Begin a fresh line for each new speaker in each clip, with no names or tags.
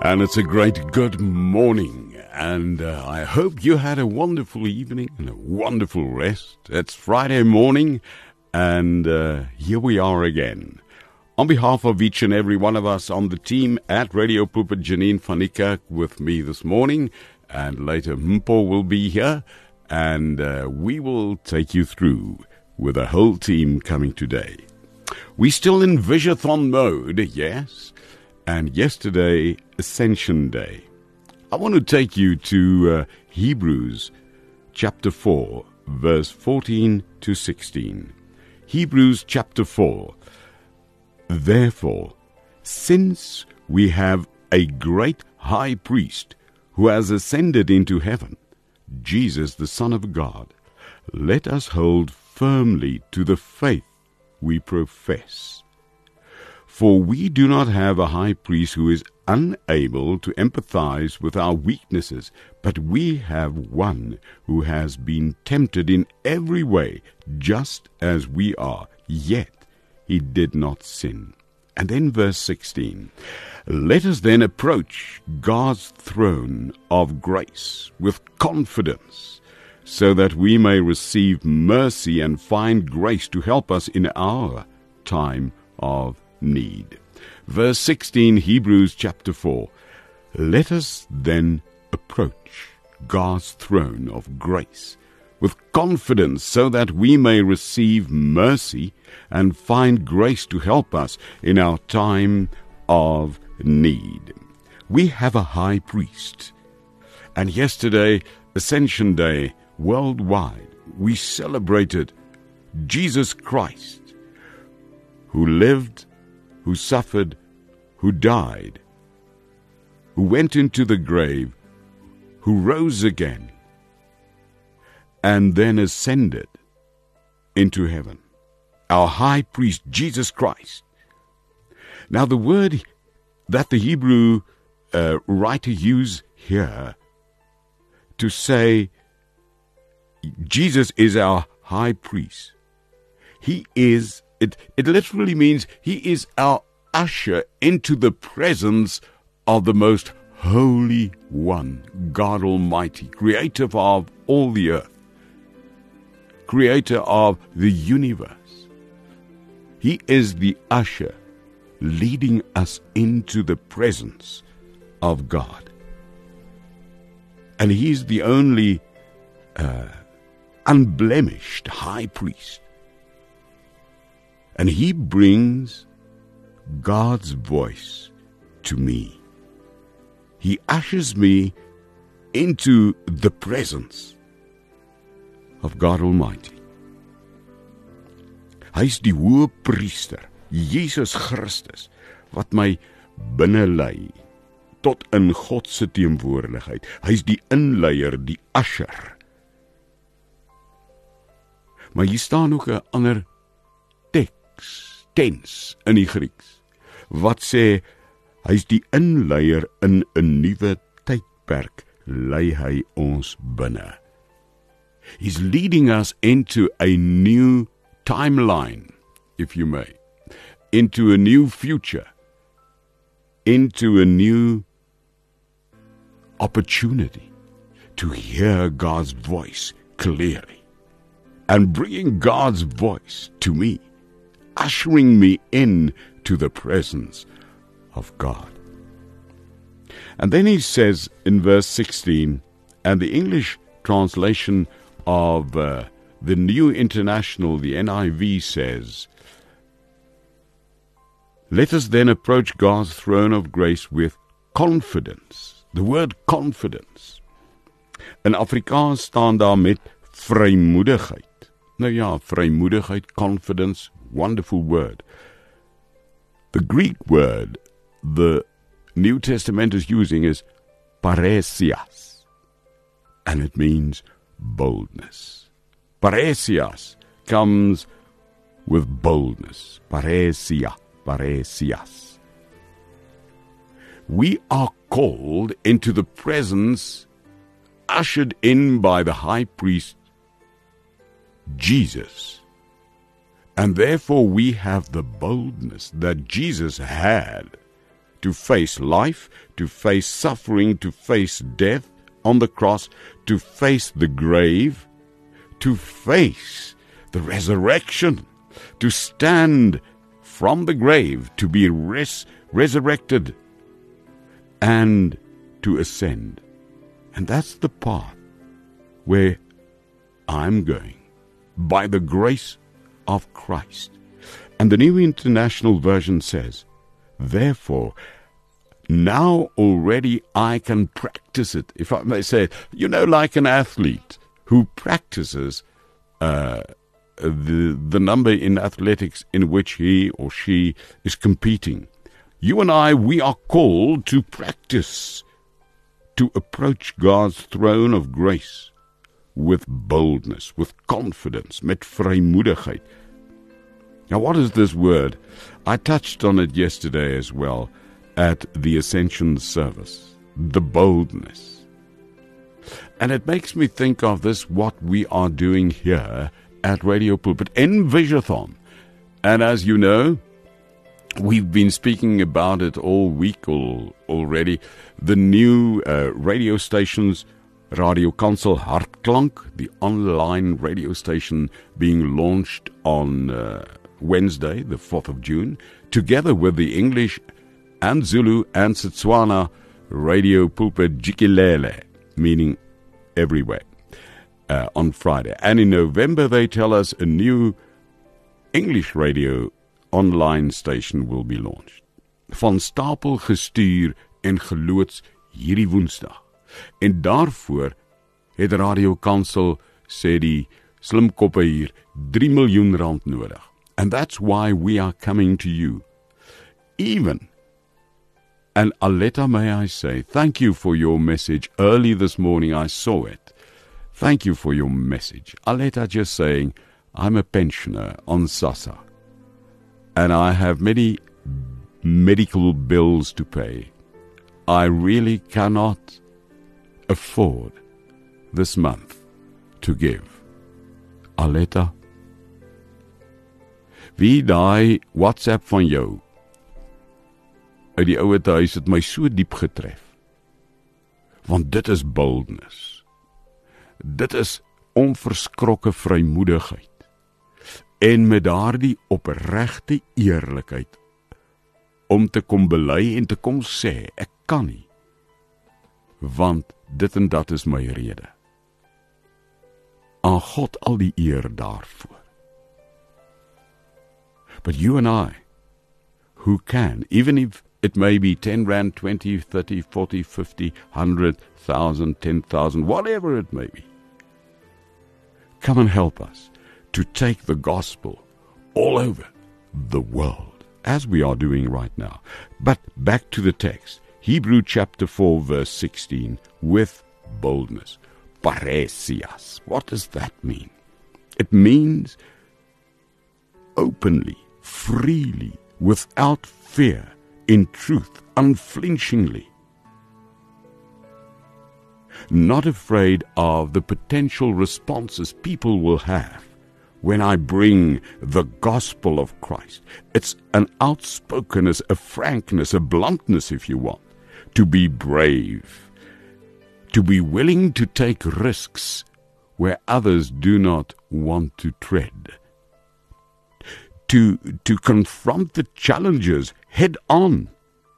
And it's a great good morning, and I hope you had a wonderful evening and a wonderful rest. It's Friday morning, and here we are again. On behalf of each and every one of us on the team at Radio Pulpit, Janine van Niekerk with me this morning, and later Mpo will be here, and we will take you through with a whole team coming today. We're still in Vision-thon mode, yes, and yesterday, Ascension Day. I want to take you to Hebrews chapter 4, verse 14 to 16. Hebrews chapter 4. Therefore, since we have a great high priest who has ascended into heaven, Jesus the Son of God, let us hold firmly to the faith we profess. For we do not have a high priest who is unable to empathize with our weaknesses, but we have one who has been tempted in every way, just as we are, yet he did not sin. And then verse 16, let us then approach God's throne of grace with confidence, so that we may receive mercy and find grace to help us in our time of need. Verse 16, Hebrews chapter 4. Let us then approach God's throne of grace with confidence, so that we may receive mercy and find grace to help us in our time of need. We have a high priest, and yesterday, Ascension Day, worldwide, we celebrated Jesus Christ, who lived, who suffered, who died, who went into the grave, who rose again, and then ascended into heaven. Our high priest, Jesus Christ. Now, the word that the Hebrew writer used here to say Jesus is our high priest, it literally means he is our usher into the presence of the most holy one, God Almighty, creator of all the earth, creator of the universe. He is the usher leading us into the presence of God. And he's the only unblemished high priest. And he brings God's voice to me. He ushers me into the presence of God Almighty. Hy is die hoë priester, Jesus Christus, wat my binne lei tot in God se teenwoordigheid. Hy is die inleier, die usher. Maar hier staan ook 'n ander tens in die Grieks, wat sê, hy is die inleier in 'n nuwe tydperk, lei hy ons binne. He's leading us into a new timeline, if you may, into a new future, into a new opportunity to hear God's voice clearly, and bringing God's voice to me, ushering me in to the presence of God. And then he says in verse 16, and the English translation of the New International, the NIV, says, let us then approach God's throne of grace with confidence. The word confidence. In Afrikaans staan daar met vrymoedigheid. Nou ja, vrymoedigheid, confidence, wonderful word. The Greek word the New Testament is using is parrhesias, and it means boldness. Parrhesias comes with boldness. Parrhesias. We are called into the presence, ushered in by the high priest, Jesus. And therefore we have the boldness that Jesus had to face life, to face suffering, to face death on the cross, to face the grave, to face the resurrection, to stand from the grave, to be resurrected, and to ascend. And that's the path where I'm going, by the grace of Christ. And the New International Version says, therefore, now already I can practice it. If I may say, like an athlete who practices the number in athletics in which he or she is competing. You and I, we are called to practice, to approach God's throne of grace with boldness, with confidence, met vrymoedigheid. Now, what is this word? I touched on it yesterday as well at the Ascension service, the boldness. And it makes me think of this, what we are doing here at Radio Pulpit, Envisathon. And as you know, we've been speaking about it all week already. The new radio stations, Radio Kansel Hartklank, the online radio station being launched on Wednesday, the 4th of June, together with the English and Zulu and Setswana Radio Pulpit Jikilele, meaning everywhere, on Friday. And in November, they tell us a new English radio online station will be launched. Van stapel gestuur en geloods hierdie Woensdag. En daarvoor het Radio Kansel, sê die slimkoppe hier, 3 miljoen rand nodig. And that's why we are coming to you. Even, and Aletta, may I say, thank you for your message. Early this morning I saw it. Thank you for your message. Aletta just saying, I'm a pensioner on SASSA, and I have many medical bills to pay. I really cannot afford this month to give. Aletta, wie daai WhatsApp van jou uit die ouer huis het my so diep getref. Want dit is boldness. Dit is onverskrokke vrymoedigheid. En met daardie opregte eerlikheid om te kom bely en te kom sê, ek kan nie, want dit en dat is my rede. Aan God al die eer daarvoor. But you and I, who can, even if it may be 10 rand, 20, 30, 40, 50, 100, 1,000, 10,000, whatever it may be, come and help us to take the gospel all over the world, as we are doing right now. But back to the text, Hebrew chapter 4, verse 16, with boldness. Paresias. What does that mean? It means openly, freely, without fear, in truth, unflinchingly. Not afraid of the potential responses people will have when I bring the gospel of Christ. It's an outspokenness, a frankness, a bluntness, if you want, to be brave, to be willing to take risks where others do not want to tread, to confront the challenges head on,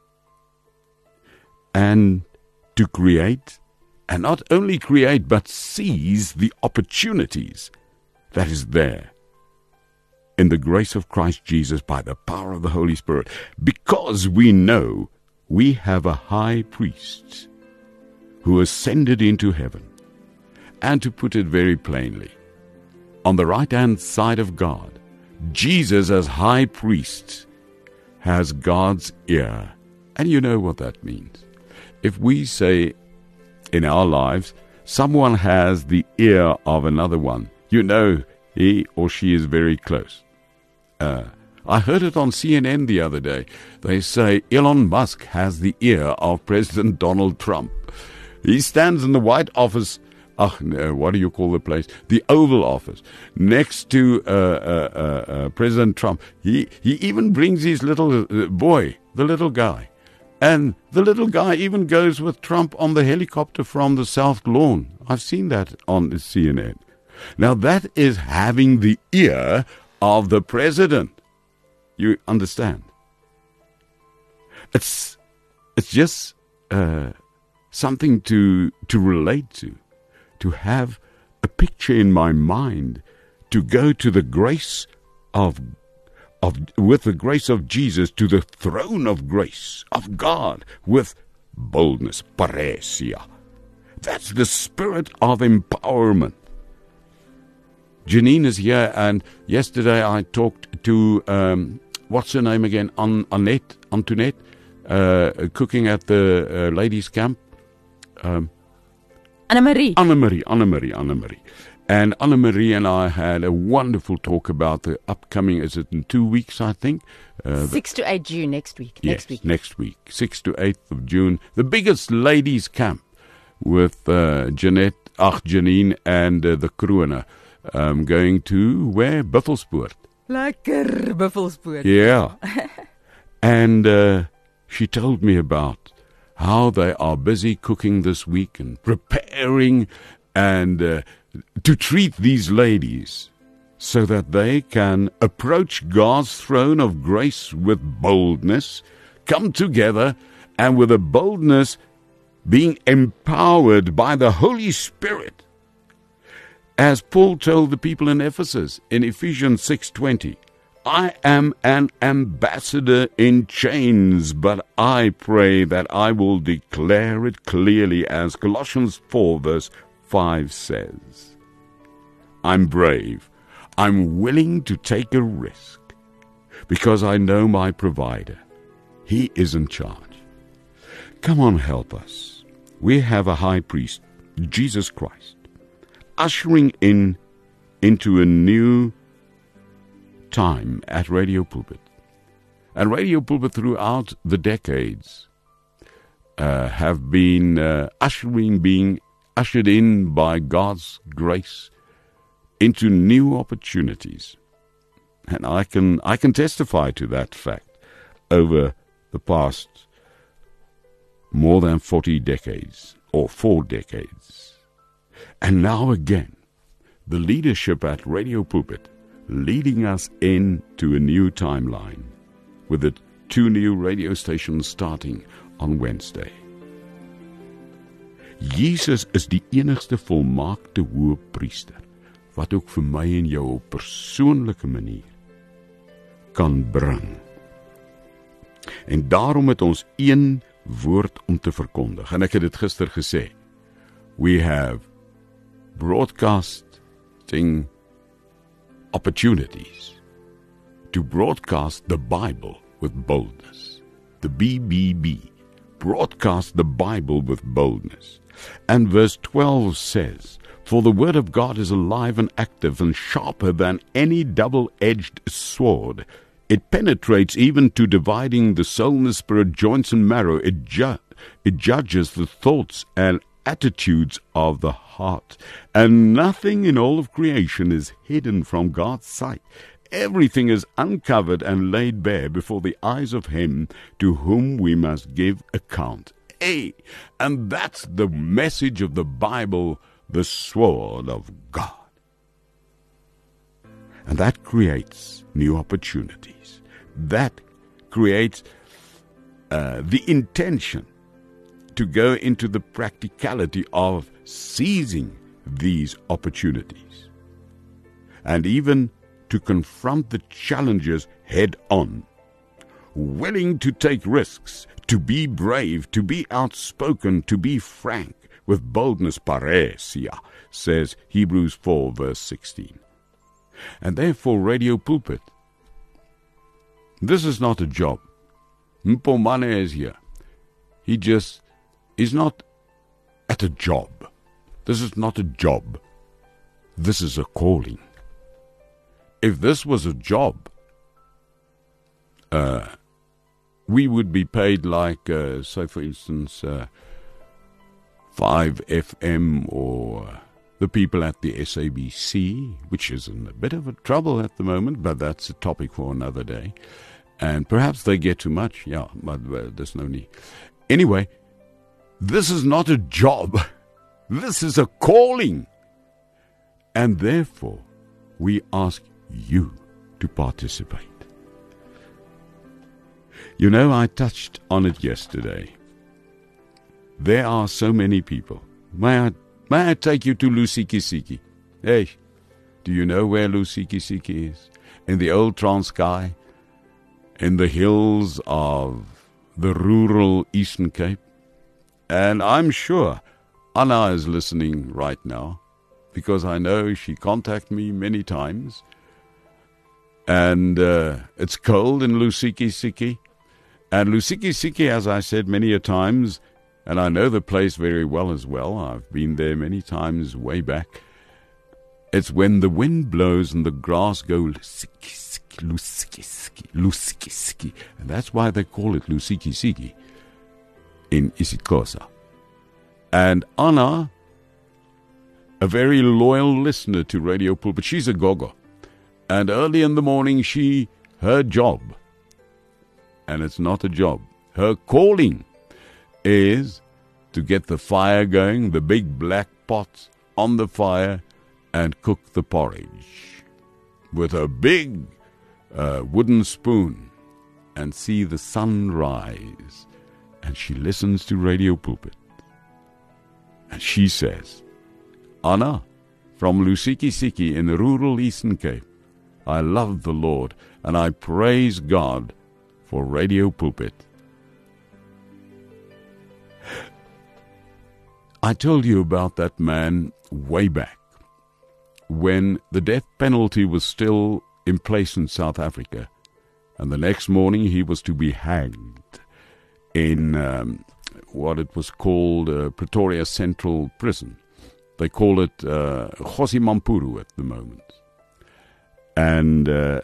and to create, and not only create, but seize the opportunities that is there in the grace of Christ Jesus by the power of the Holy Spirit, because we know we have a high priest who ascended into heaven. And to put it very plainly, on the right-hand side of God, Jesus as high priest has God's ear. And you know what that means. If we say in our lives, someone has the ear of another one, you know he or she is very close. I heard it on CNN the other day. They say Elon Musk has the ear of President Donald Trump. He stands in the White Office, what do you call the place? The Oval Office, next to President Trump. He even brings his little boy, the little guy, And the little guy even goes with Trump on the helicopter from the South Lawn. I've seen that on CNN. Now that is having the ear of the president. You understand? It's just something to relate to have a picture in my mind, to go to the grace with the grace of Jesus to the throne of grace of God with boldness, parousia. That's the spirit of empowerment. Janine is here, and yesterday I talked to, what's her name again? Antoinette, cooking at the ladies' camp.
Anna-Marie.
And Anna-Marie and I had a wonderful talk about the upcoming, is it in 2 weeks, I think?
6 to 8 June next week.
Yes, next week. 6th to 8th of June. The biggest ladies' camp with Janine and the Kroene. Going to where? Buffelspoort.
Lekker Buffelspoort.
Yeah. And she told me about how they are busy cooking this week and preparing and to treat these ladies so that they can approach God's throne of grace with boldness, come together, and with a boldness being empowered by the Holy Spirit. As Paul told the people in Ephesus in Ephesians 6:20, I am an ambassador in chains, but I pray that I will declare it clearly, as Colossians 4 verse 5 says. I'm brave. I'm willing to take a risk because I know my provider. He is in charge. Come on, help us. We have a high priest, Jesus Christ, ushering into a new time at Radio Pulpit. And Radio Pulpit throughout the decades have been being ushered in by God's grace into new opportunities. And I can testify to that fact over the past more than 40 decades, or 4 decades. And now again, the leadership at Radio Pulpit leading us into a new timeline with the 2 new radio stations starting on Wednesday. Jesus is die enigste volmaakte hoëpriester wat ook vir my en jou op persoonlike manier kan bring. En daarom het ons een woord om te verkondig. En ek het dit gister gesê. We have broadcasting opportunities to broadcast the Bible with boldness. The BBB. Broadcast the Bible with boldness. And verse 12 says, For the word of God is alive and active and sharper than any double-edged sword. It penetrates even to dividing the soul and the spirit, joints and marrow. It judges the thoughts and attitudes of the heart. And nothing in all of creation is hidden from God's sight. Everything is uncovered and laid bare before the eyes of Him to whom we must give account. And that's the message of the Bible, the sword of God. And that creates new opportunities. That creates the intention to go into the practicality of seizing these opportunities. And even to confront the challenges head on. Willing to take risks, to be brave, to be outspoken, to be frank, with boldness, parousia, says Hebrews 4 verse 16. And therefore Radio Pulpit, this is not a job. Mpomane is here. He just is not at a job. This is not a job. This is a calling. If this was a job, we would be paid like, say for instance, 5FM or the people at the SABC, which is in a bit of a trouble at the moment, but that's a topic for another day. And perhaps they get too much. Yeah, but there's no need. Anyway, this is not a job. This is a calling. And therefore, we ask you to participate. You know, I touched on it yesterday. There are so many people. May I take you to Lusikisiki? Hey, do you know where Lusikisiki is? In the old Transkei, in the hills of the rural Eastern Cape. And I'm sure Anna is listening right now, because I know she contacted me many times. And it's cold in Lusikisiki. And Lusikisiki, as I said many a times, and I know the place very well as well. I've been there many times way back. It's when the wind blows and the grass goes Lusikisiki, Lusikisiki, Lusikisiki. And that's why they call it Lusikisiki in isiXhosa. And Anna, a very loyal listener to Radio Pulpit, she's a gogo. And early in the morning, her job, and it's not a job, her calling is to get the fire going, the big black pots on the fire, and cook the porridge with a big wooden spoon and see the sun rise. And she listens to Radio Pulpit. And she says, Anna, from Lusikisiki in the rural Eastern Cape, I love the Lord and I praise God for Radio Pulpit. I told you about that man way back when the death penalty was still in place in South Africa, and the next morning he was to be hanged in what it was called Pretoria Central Prison. They call it Kgosi Mampuru at the moment. And the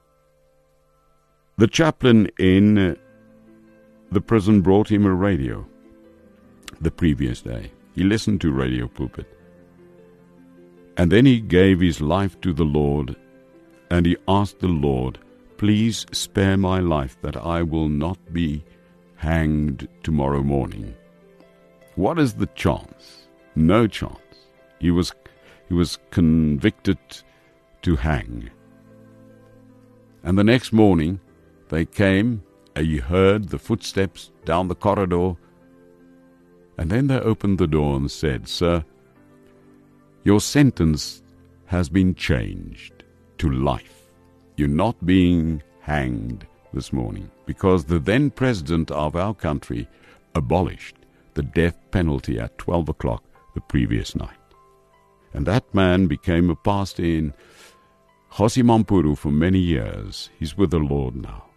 chaplain in the prison brought him a radio the previous day. He listened to Radio Pulpit. And then he gave his life to the Lord, and he asked the Lord, please spare my life that I will not be hanged tomorrow morning. What is the chance? No chance. He was convicted to hang. And the next morning they came, and he heard the footsteps down the corridor, and then they opened the door and said, Sir, your sentence has been changed to life. You're not being hanged this morning, because the then president of our country abolished the death penalty at 12 o'clock the previous night. And that man became a pastor in Kgosi Mampuru for many years. He's with the Lord now.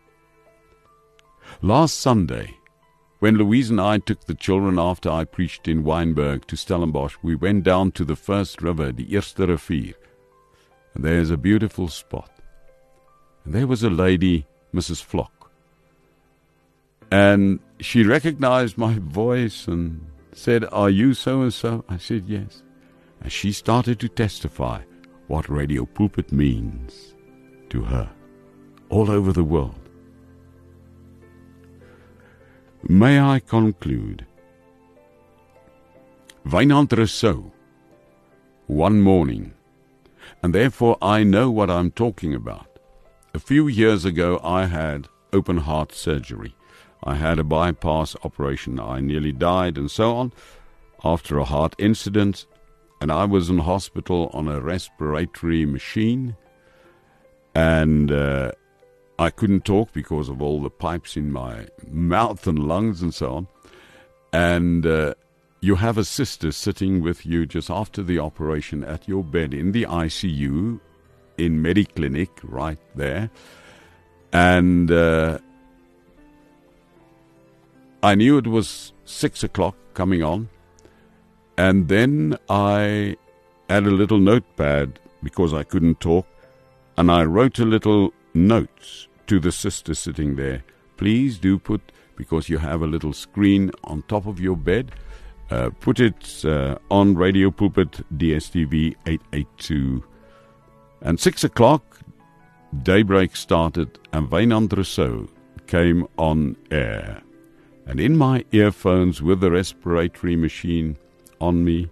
Last Sunday, when Louise and I took the children after I preached in Wynberg to Stellenbosch, we went down to the first river, the Eerste Rivier. And there's a beautiful spot. And there was a lady, Mrs. Flock. And she recognized my voice and said, are you so-and-so? I said, yes. And she started to testify what Radio Pulpit means to her all over the world. May I conclude? Wynand Rousseau, one morning, and therefore I know what I'm talking about. A few years ago I had open heart surgery. I had a bypass operation. I nearly died and so on after a heart incident, and I was in hospital on a respiratory machine, and I couldn't talk because of all the pipes in my mouth and lungs and so on. And you have a sister sitting with you just after the operation at your bed in the ICU in Mediclinic right there. And I knew it was 6 o'clock coming on. And then I had a little notepad because I couldn't talk. And I wrote a little notes to the sister sitting there. Please do put, because you have a little screen on top of your bed, put it on Radio Pulpit DSTV 882. And 6 o'clock, Daybreak started and Wynand Rousseau came on air. And in my earphones with the respiratory machine on me,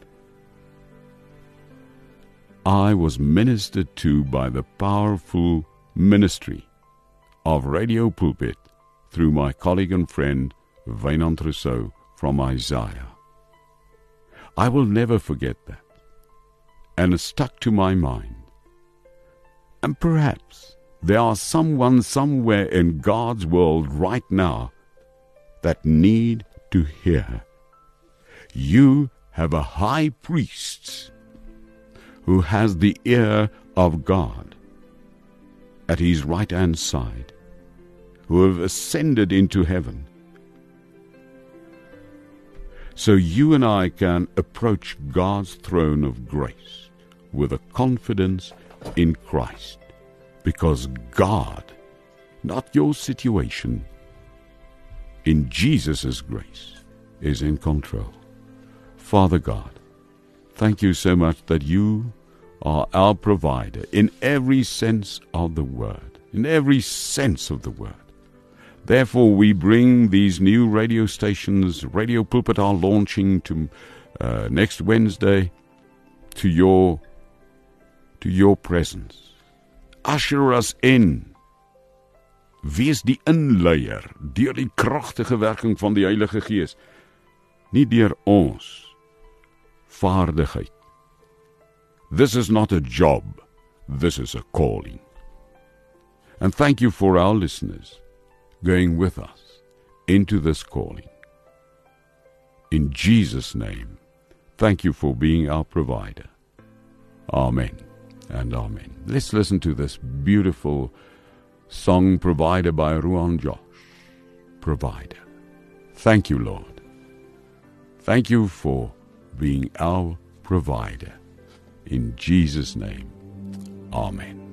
I was ministered to by the powerful ministry of Radio Pulpit through my colleague and friend Wynand Rousseau from Isaiah. I will never forget that, and it stuck to my mind. And perhaps there are someone somewhere in God's world right now that need to hear. You have a high priest who has the ear of God at his right-hand side, who have ascended into heaven. So you and I can approach God's throne of grace with a confidence in Christ, because God, not your situation, in Jesus' grace, is in control. Father God, thank you so much that you are our provider in every sense of the word, in every sense of the word. Therefore, we bring these new radio stations, Radio Pulpit are launching to next Wednesday, to your presence. Usher us in. Wees die inleier deur die kragtige werking van die Heilige Gees, nie deur ons vaardigheid. This is not a job, this is a calling. And thank you for our listeners going with us into this calling. In Jesus' name, thank you for being our provider. Amen and amen. Let's listen to this beautiful song provided by Ruan Josh. Provider. Thank you, Lord. Thank you for being our provider. In Jesus' name, amen.